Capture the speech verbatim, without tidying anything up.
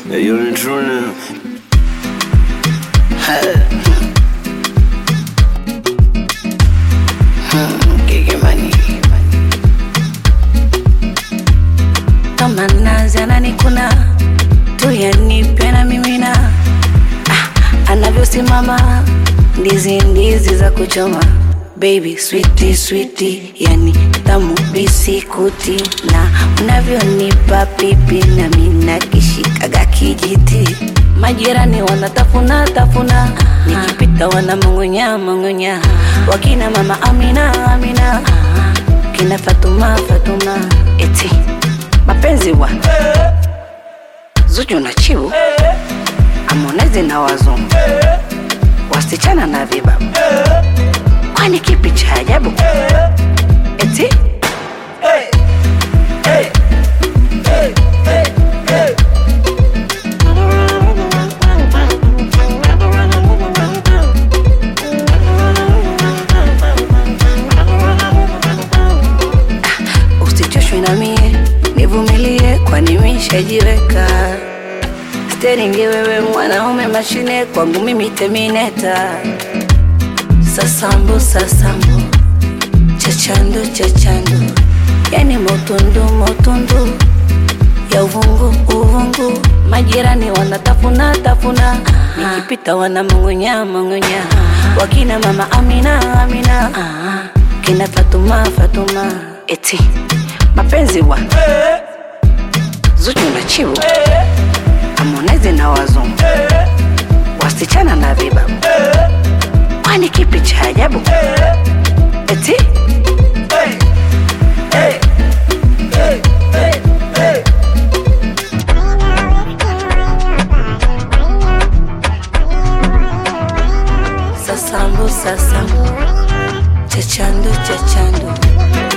Hey, you're in true now. Kama nazi ananikuna tu yanipe na mimina, ah, anavyosimama ndizi ndizi za kuchoma. Baby sweetie sweetie, yani tamu bisikuti, na unavyonipa pipi na mina kishikaga kijiti. Majirani wanatafuna tafuna, nikipita wana mongonya mongonya. Wakina mama Amina Amina, kina Fatuma Fatuma. Eti mapenzi wa Zuchu na Chiu, Harmonize na wazungu, wasichana na vibabu. Kwani kipi cha ajabu? Eti hey, hey, hey, hey, hey. Ah, usichoshwe na mie, nivumilie kwani mishajiweka. Steering wewe mwanaume mashine, kwangu mimi terminator. Sasambu sasambu, chachando chachando, yani motundu motundu ya uvungu uvungu. Majirani wanatafuna tafuna, nikipita wana mongonya mongonya. Wakina mama Amina Amina, kina Fatuma Fatuma. Eti mapenzi wa Zuchu na Chiu, Harmonize na wazungu, wasichana na vibabu. Kwani kipi cha ajabu? Eti hey, hey, hey, hey, hey. Sasambu sasambu, chachando chachando.